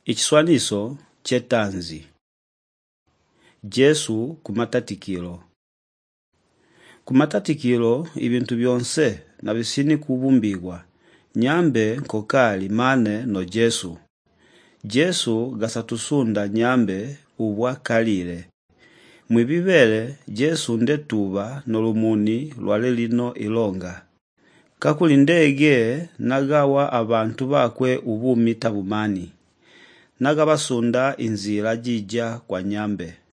Ichiswaniso chetanzi. Jesu kumatatikilo. Kumatatikilo ibintu byonse na bisini kubumbigwa. Nyambe nkokali mane no Jesu. Jesu gasatusunda nyambe ubwa kalile. Mwibibele Jesu ndetuba nolumuni lwale lino ilonga. Kakulindege nagawa abantu bakwe ubumi tabumani. Nagabasunda inzira jija kwa nyambe.